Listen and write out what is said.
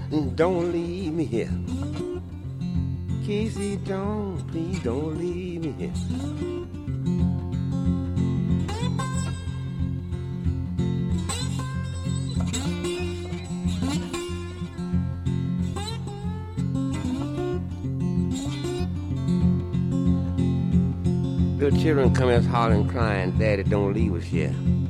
don't leave me here. Casey, please don't leave me here. Little children come out hollering, crying, Daddy, don't leave us here.